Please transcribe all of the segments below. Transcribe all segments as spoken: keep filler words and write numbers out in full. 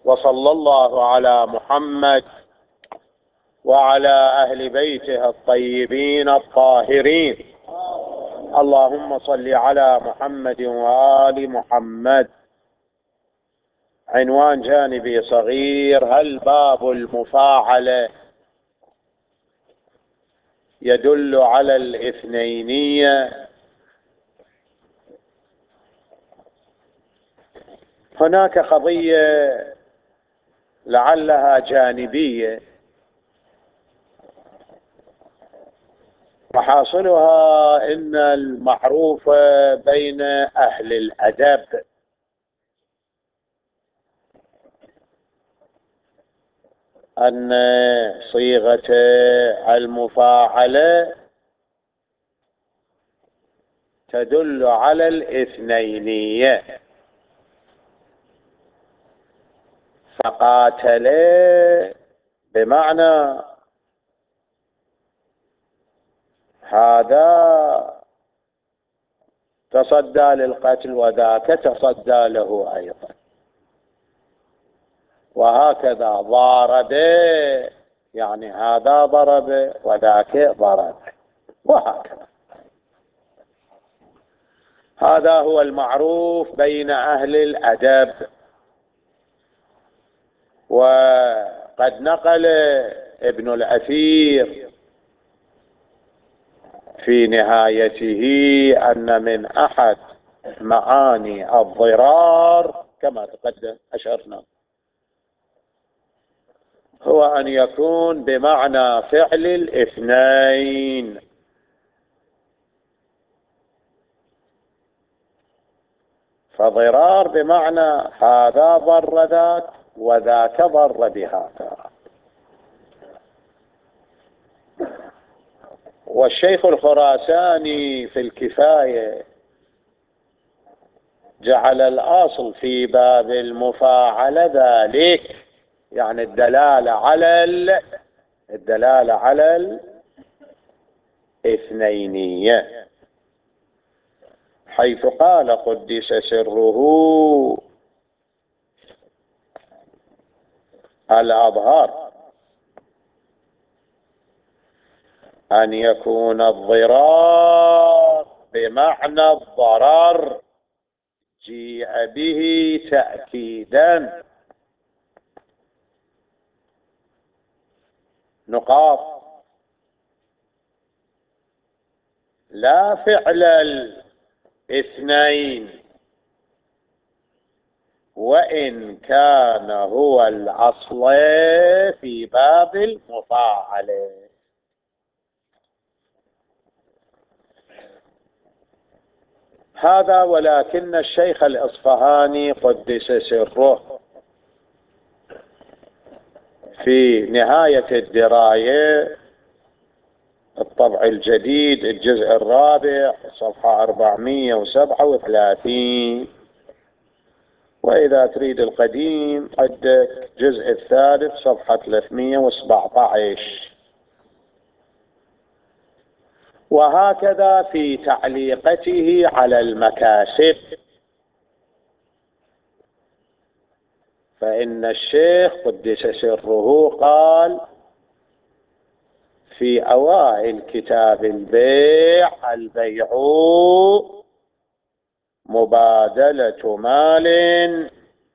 وصلى الله على محمد وعلى أهل بيته الطيبين الطاهرين. اللهم صل على محمد وآل محمد. عنوان جانبي صغير: هل باب المفاعلة يدل على الاثنينية؟ هناك قضية لعلها جانبية، وحاصلها إن المعروف بين أهل الأدب أن صيغة المفاعلة تدل على الاثنينية. فقاتل بمعنى هذا تصدى للقتل وذاك تصدى له أيضا، وهكذا ضارب يعني هذا ضرب وذاك ضرب، وهكذا. هذا هو المعروف بين أهل الأدب. وقد نقل ابن الأثير في نهايته أن من أحد معاني الضرار كما تقدم أشرنا هو أن يكون بمعنى فعل الاثنين. فضرار بمعنى هذا ضر ذاك وذاك ضر بهذا. والشيخ الخراساني في الكفاية جعل الأصل في باب المفاعلة ذلك، يعني الدلالة على ال... الدلالة على الاثنينية، حيث قال قدس سره الأظهر أن يكون الضرار بمعنى الضرر جيء به تأكيدا. نقاط: لا فعل الاثنين وإن كان هو الأصل في باب المفاعلة. هذا ولكن الشيخ الإصفهاني قدس سره في نهاية الدراية الطبع الجديد الجزء الرابع صفحة أربعمائة وسبعة وثلاثين، وإذا تريد القديم عندك الجزء الثالث صفحة ثلاثمائة وسبعة عشر، وهكذا في تعليقته على المكاسب. فإن الشيخ قدس سره قال في أوائل كتاب البيع: البيع مبادلة مال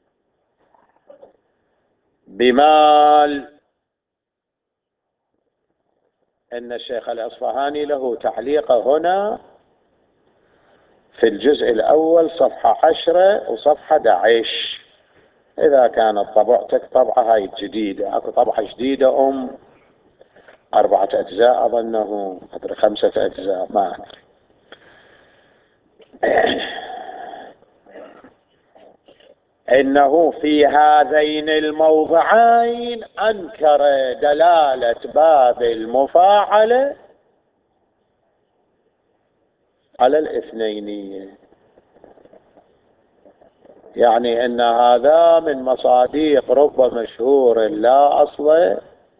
بمال. إن الشيخ الأصفهاني له تعليق هنا في الجزء الأول صفحة عشرة وصفحة أحد عشر، إذا كانت طبعتك طبعة هاي الجديدة. أكو طبعة جديدة أم أربعة أجزاء أظنه، أدري خمسة أجزاء ما أدري. إنه في هذين الموضعين أنكر دلالة باب المفاعلة على الاثنينية، يعني أن هذا من مصاديق رب مشهور لا أصل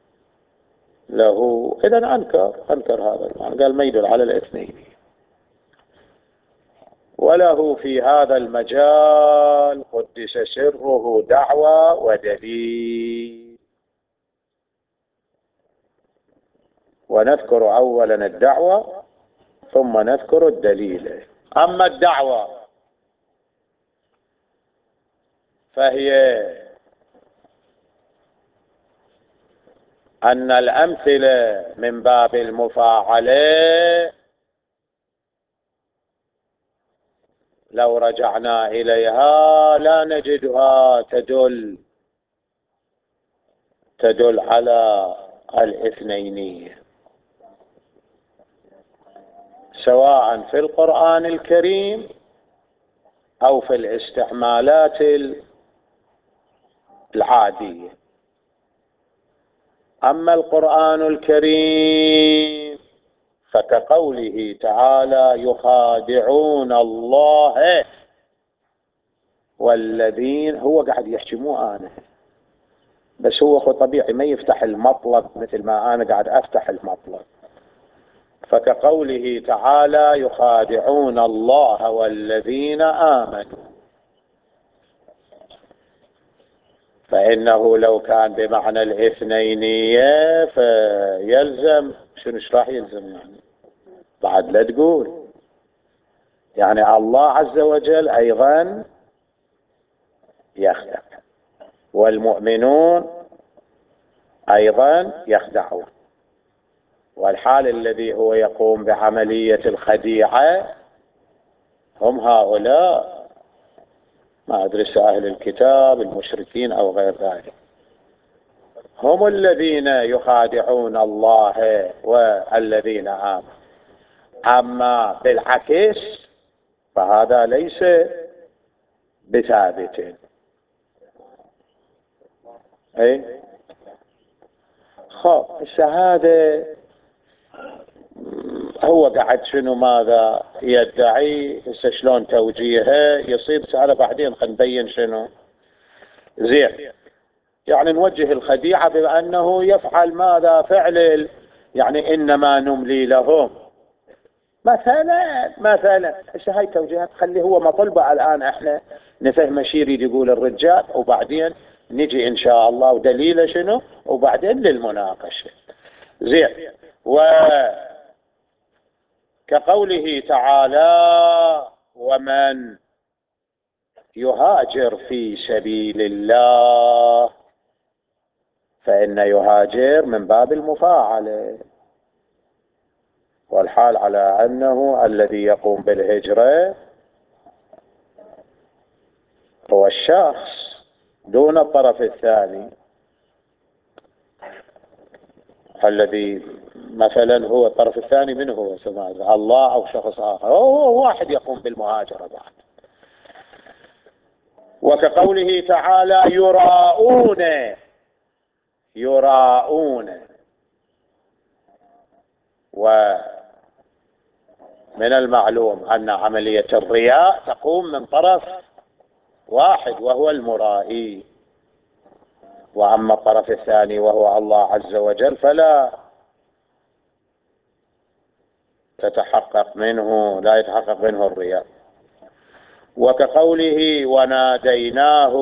له. إذن أنكر أنكر هذا، قال ما يدل على الاثنين. وله في هذا المجال قدس سره دعوة ودليل. ونذكر أولا الدعوة ثم نذكر الدليل. أما الدعوة فهي أن الأمثلة من باب المفاعلة لو رجعنا إليها لا نجدها تدل تدل على الاثنين، سواء في القرآن الكريم أو في الاستعمالات العادية. أما القرآن الكريم فكقوله تعالى يخادعون الله والذين، هو قاعد يحكي مو أنا، بس هو خو طبيعي ما يفتح المطلب مثل ما أنا قاعد أفتح المطلب. فكقوله تعالى يخادعون الله والذين آمنوا، فإنه لو كان بمعنى الاثنينية فيلزم شنو ايش راح يلزم يعني؟ بعد لا تقول يعني الله عز وجل أيضا يخدع والمؤمنون أيضا يخدعون، والحال الذي هو يقوم بعملية الخديعة هم هؤلاء، ما أدري أهل الكتاب المشركين أو غير ذلك، هم الذين يخادعون الله والذين آمنوا. أما بالعكس فهذا ليس بثابت. أي خب الشهادة هو قاعد شنو ماذا يدعي، هسه شلون توجيهه يصير سأله بعدين خلينا نبين شنو زين. يعني نوجه الخديعة بأنه يفعل ماذا فعل، يعني إنما نملي لهم مثلا مثلا. هسه هاي توجيهات خلي هو مطلبة الآن احنا نفهم شي يريد يقول الرجال، وبعدين نجي إن شاء الله ودليله شنو، وبعدين للمناقشة زين. وكقوله تعالى ومن يهاجر في سبيل الله، فإن يهاجر من باب المفاعلة، والحال على أنه الذي يقوم بالهجرة هو الشخص دون الطرف الثاني، الذي مثلا هو الطرف الثاني منه هو سماذا الله أو شخص آخر، هو واحد يقوم بالمهاجرة بعد. وكقوله تعالى يراؤون يراؤون، ومن المعلوم أن عملية الرياء تقوم من طرف واحد وهو المرائي، وأما الطرف الثاني وهو الله عز وجل فلا تتحقق منه لا يتحقق منه الرياء. وكقوله وناديناه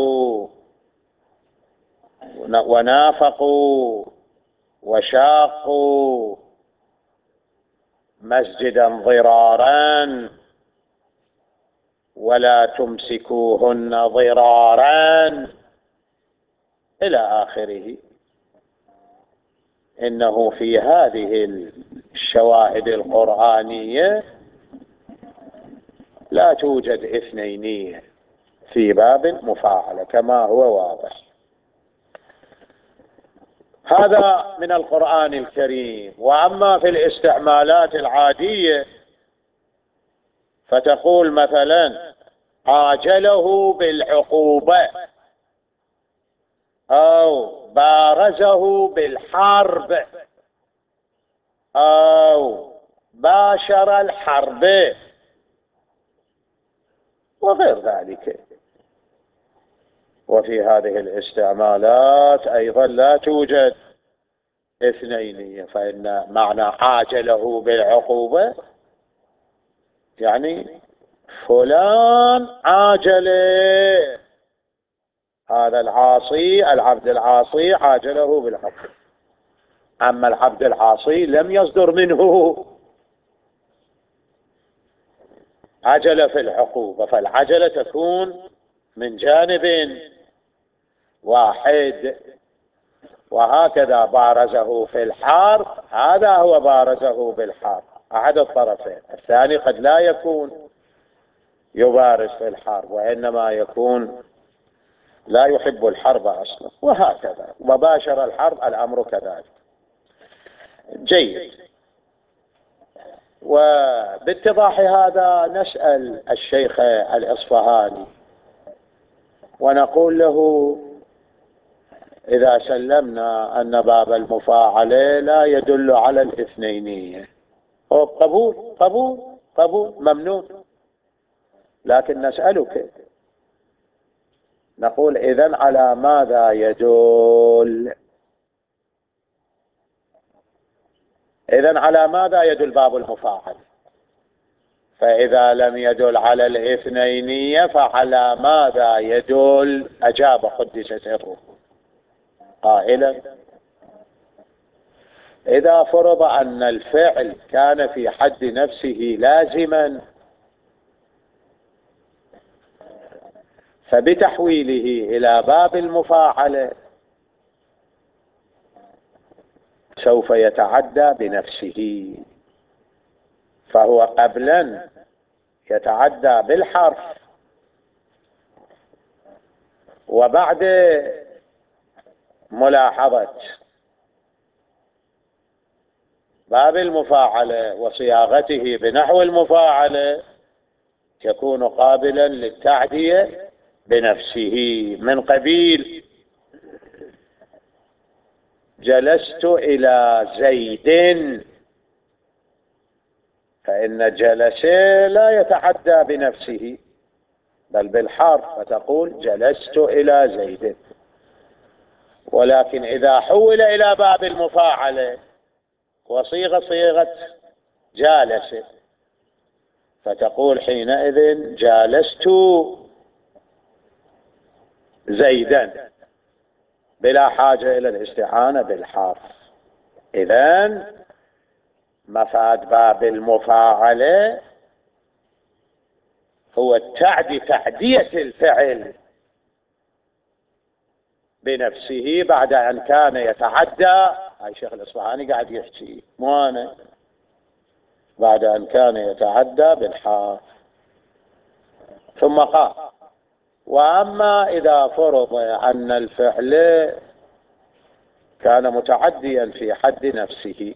ونافقوا وشاقوا مسجدا ضرارا ولا تمسكوهن ضرارا إلى آخره. إنه في هذه الشواهد القرآنية لا توجد اثنينية في باب مفاعلة كما هو واضح. هذا من القرآن الكريم. وأما في الاستعمالات العادية فتقول مثلا عاجله بالعقوبة أو بارزه بالحرب أو باشر الحرب وغير ذلك. وفي هذه الاستعمالات أيضا لا توجد اثنينية، فإن معنى عاجله بالعقوبة يعني فلان عاجله، هذا العاصي العبد العاصي عاجله بالحق. أما العبد العاصي لم يصدر منه عجلة في العقوبة، فالعجلة تكون من جانب واحد. وهكذا بارزه في الحرب، هذا هو بارزه بالحرب أحد الطرفين. الثاني قد لا يكون يبارز في الحرب، وإنما يكون لا يحب الحرب أصلا، وهكذا وباشر الحرب الأمر كذلك. جيد. وباتضاح هذا نسأل الشيخ الإصفهاني ونقول له: إذا سلمنا أن باب المفاعلة لا يدل على الاثنينية، هو قبول قبول قبول ممنون، لكن نسألك نقول: إذن على ماذا يدل؟ إذن على ماذا يدل باب المفاعلة؟ فإذا لم يدل على الاثنينية فعلى ماذا يدل؟ أجاب قدس سره قائلا: إذا فرض أن الفعل كان في حد نفسه لازما، فبتحويله إلى باب المفاعلة سوف يتعدى بنفسه، فهو قبلا يتعدى بالحرف، وبعد ملاحظة باب المفاعلة وصياغته بنحو المفاعلة يكون قابلا للتعدية بنفسه، من قبيل: جلست إلى زيد، فإن جلس لا يتعدى بنفسه بل بالحرف، فتقول: جلست إلى زيد. ولكن إذا حول إلى باب المفاعلة وصيغ صيغة جالس، فتقول حينئذ: جالست زيدا، بلا حاجة إلى الاستعانة بالحرف. إذن مفاد باب المفاعلة هو التعدي تعدية الفعل بنفسه بعد أن كان يتعدى. هاي شيخ الإصفهاني قاعد يحكي مو أنا. بعد أن كان يتعدى بالحرف. ثم قال: وأما إذا فرض أن الفعل كان متعديا في حد نفسه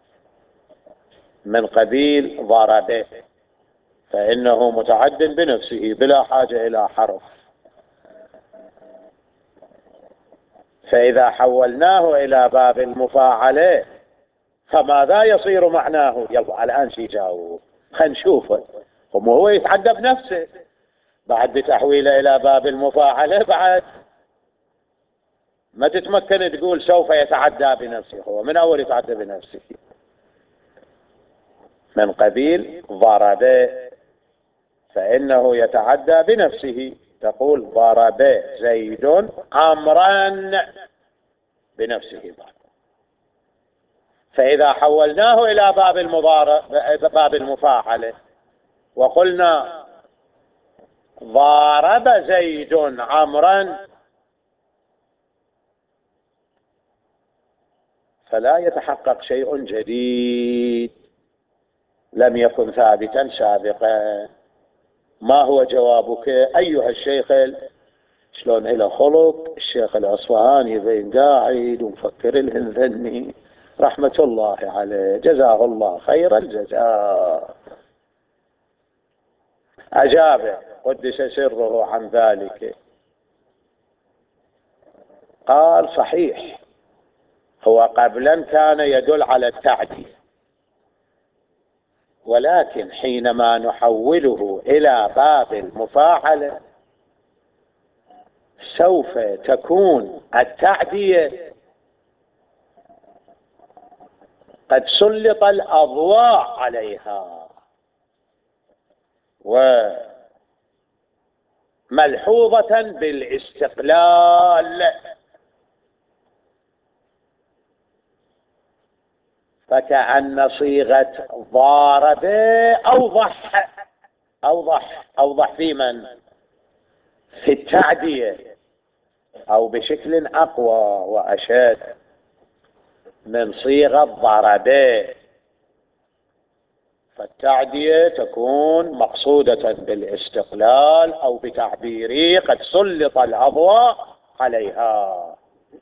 من قبيل ضربه، فإنه متعد بنفسه بلا حاجة إلى حرف. فإذا حولناه إلى باب المفاعلة فماذا يصير معناه؟ يلا الآن شي جاوب، خلينا نشوفه. هم هو يتعدى بنفسه بعد بتحويله إلى باب المفاعلة، بعد ما تتمكن تقول سوف يتعدى بنفسه. هو من أول يتعدى بنفسه من قبيل ضرب، فإنه يتعدى بنفسه. تقول: ضرب زيد عمرا بنفسه بعد. فإذا حولناه إلى باب باب المفاعلة وقلنا: ضرب زيد عمرا، فلا يتحقق شيء جديد لم يكن ثابتا سابقا. ما هو جوابك أيها الشيخ؟ شلون إلى خلق الشيخ الأصفهاني بين قاعد ومفكر الهنذني رحمة الله عليه، جزاه الله خير الجزاء. أجاب قدس سره عن ذلك، قال: صحيح، هو قبلا كان يدل على التعدي، ولكن حينما نحوله إلى باب المفاعلة سوف تكون التعدية قد سلط الأضواء عليها، ملحوظة بالاستقلال، فكأن صيغة ضارب أوضح أوضح أوضح في من؟ في التعدية، أو بشكل أقوى وأشد من صيغة ضرب. فالتعدية تكون مقصودة بالاستقلال، أو بتعبيري قد سلط الأضواء عليها.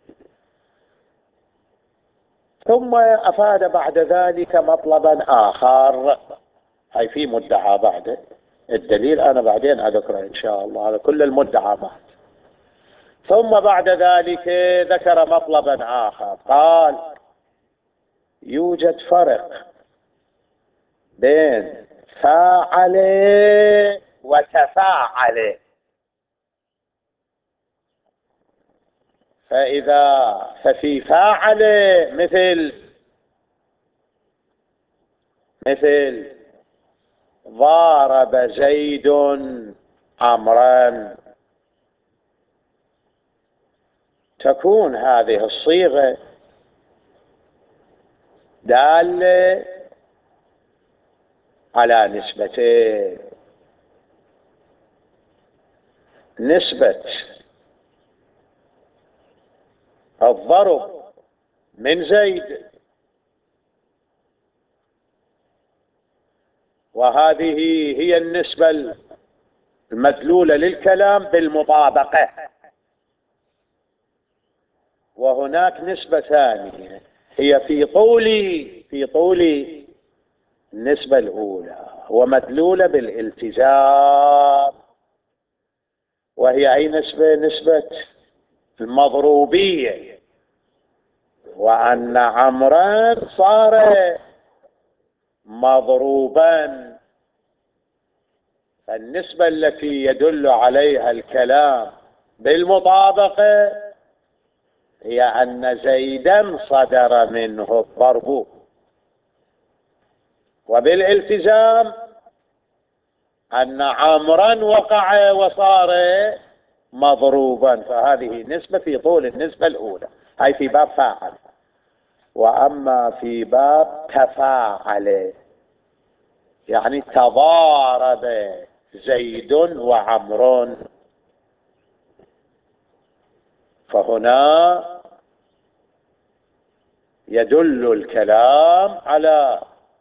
ثم أفاد بعد ذلك مطلبا آخر، هاي في مدعى بعده، الدليل أنا بعدين أذكره إن شاء الله على كل المدعى بعد. ثم بعد ذلك ذكر مطلبا آخر، قال يوجد فرق بين فاعل وتفاعل. فإذا ففي فاعل مثل مثل ضارب زيد عمرا، تكون هذه الصيغة دالة على نسبتين: نسبة الضرب من زيد، وهذه هي النسبة المدلولة للكلام بالمطابقة، وهناك نسبة ثانية هي في طول في طول النسبة الأولى ومدلولة بالالتزام، وهي أي نسبة؟ نسبة المضروبية، وأن عمرا صار مضروبا. فالنسبة التي يدل عليها الكلام بالمطابقة هي أن زيدا صدر منه الضرب، وبالالتزام أن عمرا وقع وصار مضروبا. فهذه نسبة في طول النسبة الأولى، هاي في باب فاعل. وأما في باب تفاعل يعني تضارب زيد وعمر، فهنا يدل الكلام على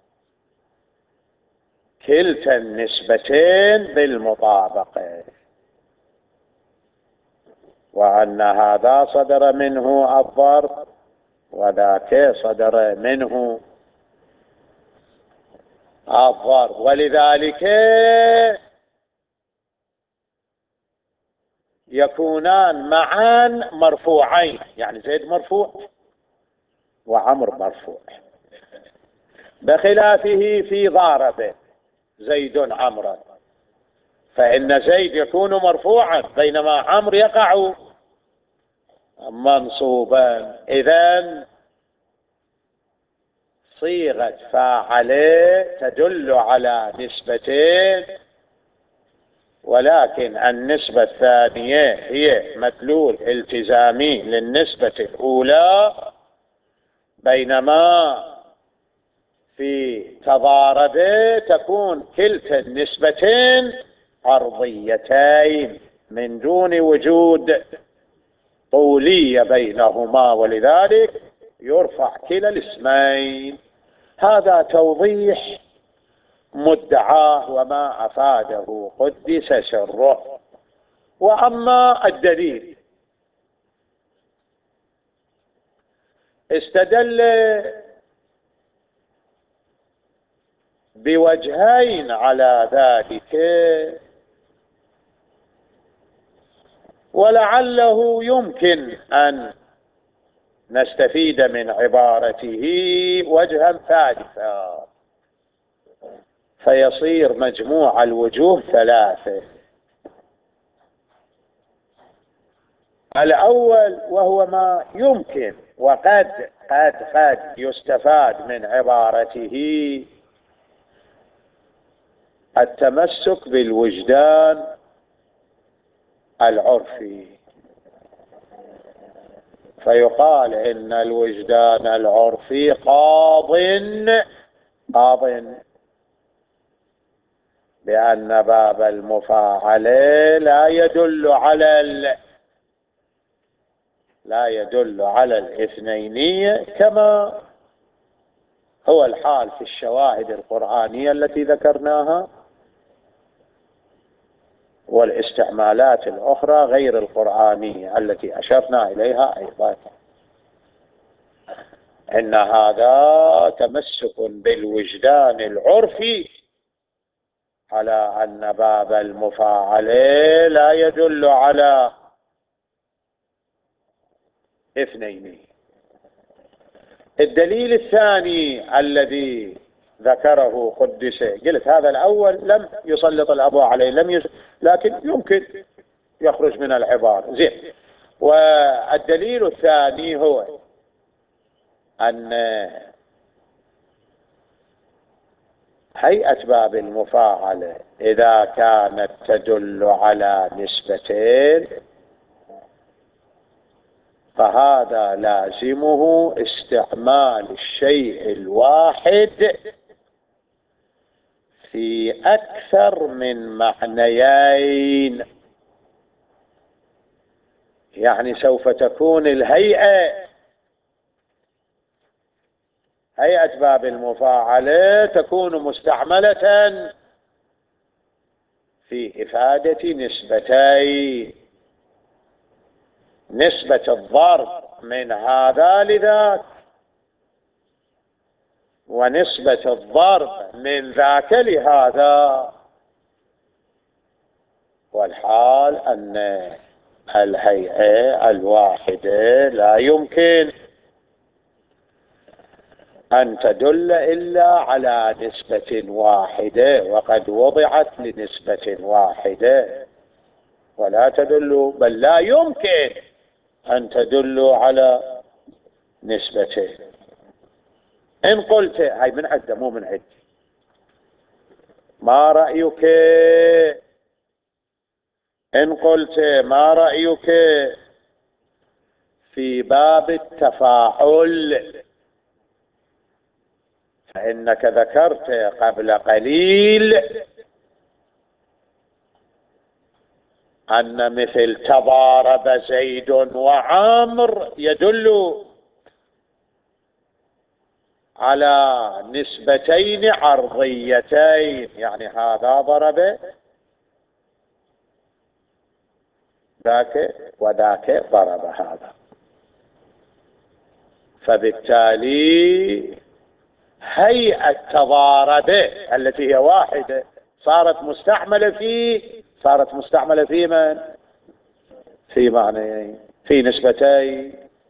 كلتا النسبتين بالمطابقة، وأن هذا صدر منه الضرب وذاك صدر منه الضرب، ولذلك يكونان معا مرفوعين، يعني زيد مرفوع وعمر مرفوع، بخلافه في ضارب زيد عمرا، فإن زيد يكون مرفوعا بينما عمر يقع منصوبا. إذن صيغة فاعل تدل على نسبتين، ولكن النسبة الثانية هي مدلول التزامي للنسبة الأولى، بينما في تضارب تكون كلتا النسبتين عرضيتين من دون وجود طولية بينهما، ولذلك يرفع كلا الاسمين. هذا توضيح مدعاه وما أفاده قدس سره. وأما الدليل، استدل بوجهين على ذلك، ولعله يمكن أن نستفيد من عبارته وجها ثالثا، فيصير مجموع الوجوه ثلاثة. الأول وهو ما يمكن وقد قد قد يستفاد من عبارته التمسك بالوجدان العرفي. فيقال إن الوجدان العرفي قاض قاض بأن باب المفاعلة لا يدل على ال... لا يدل على الاثنينية كما هو الحال في الشواهد القرآنية التي ذكرناها والاستعمالات الأخرى غير القرآنية التي أشرنا إليها أيضا. إن هذا تمسك بالوجدان العرفي على أن باب المفاعلة لا يدل على اثنين. الدليل الثاني الذي ذكره قدس، قلت هذا الأول لم يسلط الأبوة عليه، لم يس... لكن يمكن يخرج من العبارة زين. والدليل الثاني هو أن هيئة باب المفاعلة إذا كانت تدل على نسبتين فهذا لازمه استعمال الشيء الواحد في أكثر من معنيين. يعني سوف تكون الهيئة هيئة باب المفاعلة تكون مستعملة في إفادة نسبتين: نسبة الضرب من هذا لذاك، ونسبة الضرب من ذاك لهذا. والحال أن الهيئة الواحدة لا يمكن أن تدل إلا على نسبة واحدة، وقد وضعت لنسبة واحدة، ولا تدل، بل لا يمكن أن تدل على نسبتين. إن قلت هاي من عدة مو من عد، ما رأيك؟ إن قلت ما رأيك في باب التفاعل، فإنك ذكرت قبل قليل أن مثل تضارب زيد وعمر يدل على نسبتين عرضيتين، يعني هذا ضرب ذاك وذاك ضرب هذا، فبالتالي هيئة تضاربه التي هي واحدة صارت مستعملة في صارت مستعملة في من؟ في معنيين، في نسبتين.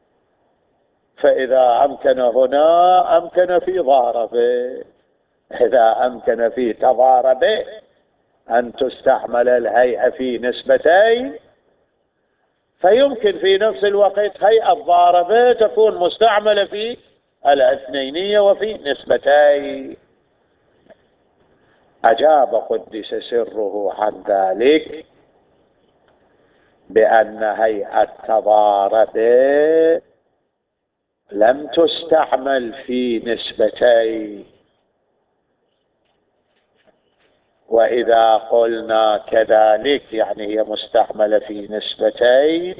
فإذا أمكن هنا أمكن في ضاربه، إذا أمكن في تضاربه أن تستعمل الهيئة في نسبتين، فيمكن في نفس الوقت هيئة ضاربة تكون مستعملة في الاثنينية وفي نسبتين. أجاب قدس سره عن ذلك بأن هيئة تضاربه لم تستعمل في نسبتين، وإذا قلنا كذلك يعني هي مستعملة في نسبتين،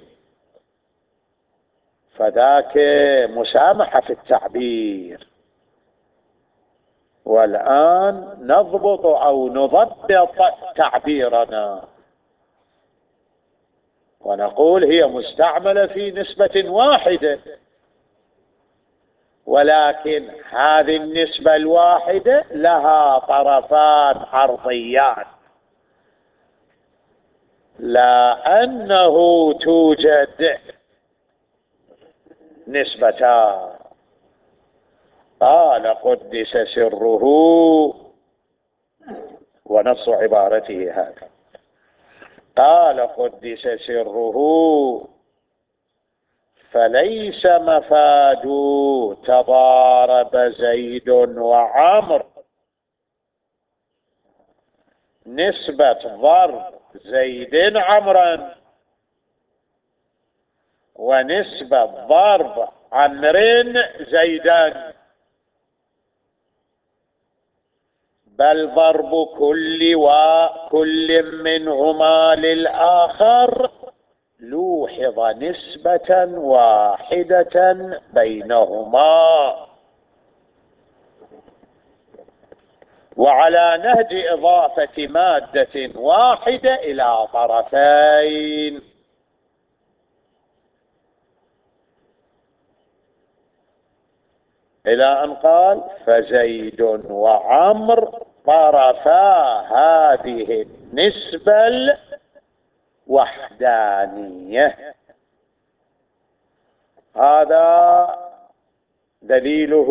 فذاك مسامحة في التعبير. والآن نضبط أو نضبط تعبيرنا ونقول هي مستعملة في نسبة واحدة، ولكن هذه النسبة الواحدة لها طرفان عرضيان، لا أنه توجد نسبتان. قال قدس سره، ونص عبارته هذا، قال قدس سره: فليس مفاد تضارب زيد وعمر نسبة ضرب زيد عمرا ونسبة ضرب عمرو زيدا، بل ضرب كل وكل منهما للآخر لوحظ نسبة واحدة بينهما. وعلى نهج إضافة مادة واحدة إلى طرفين، إلى أن قال فزيد وعمر طرفا هذه النسبة الوحدانية. هذا دليله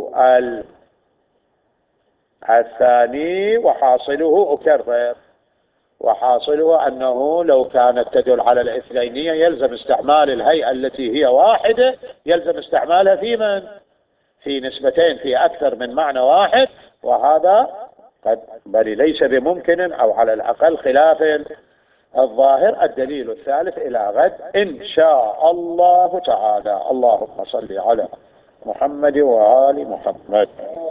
الثاني. وحاصله أكرر، وحاصله أنه لو كانت تدل على الاثنينية يلزم استعمال الهيئة التي هي واحدة، يلزم استعمالها في من؟ في نسبتين في أكثر من معنى واحد، وهذا قد بل ليس بممكن، أو على الأقل خلاف الظاهر. الدليل الثالث إلى غد إن شاء الله تعالى. اللهم صل على محمد وآل محمد.